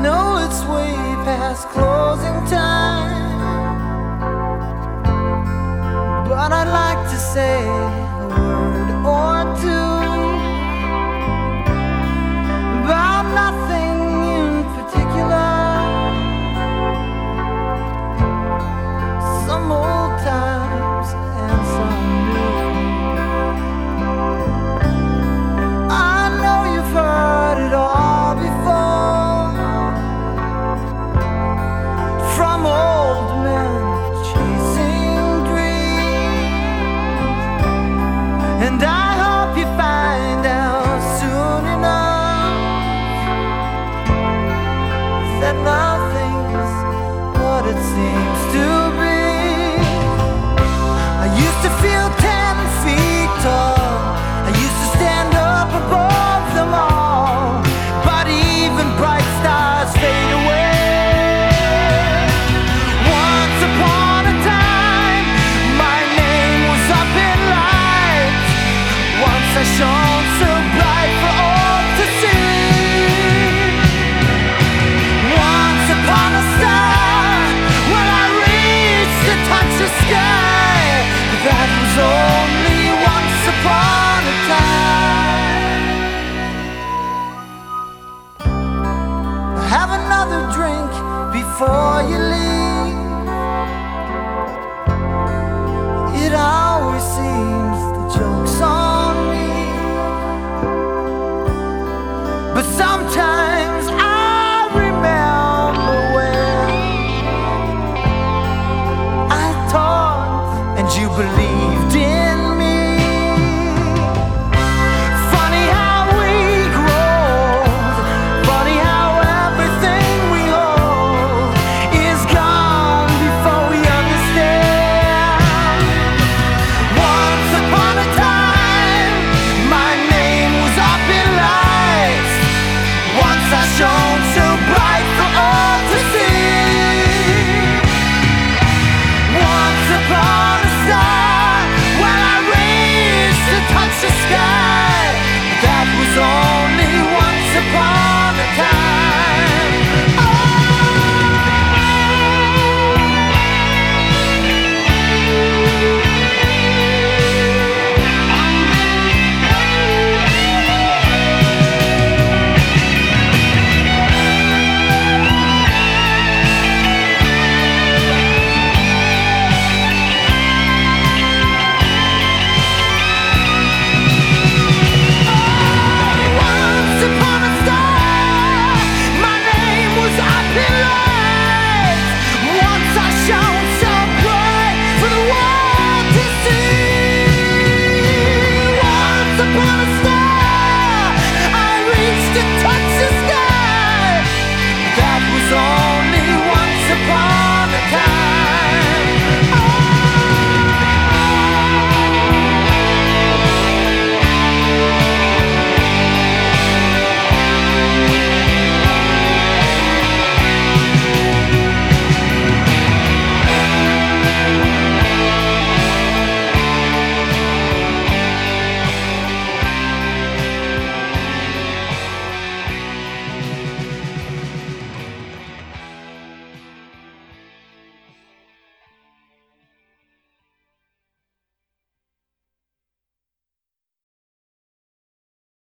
know it's way past closing time, but I'd like to say a word or two about nothing in particular. Some old times and some new. I know you've heard it all before, from old men chasing dreams, and I hope you find out soon enough that nothing's what it seems to be. I used to feel 10 feet tall, I used to stand up above them all, but even bright stars fade away. Once upon a time, my name was up in lights. Once I shone so bright for all to see. Once upon a star, when I reached to touch the sky, but that was only once upon a time. Have another drink before you leave.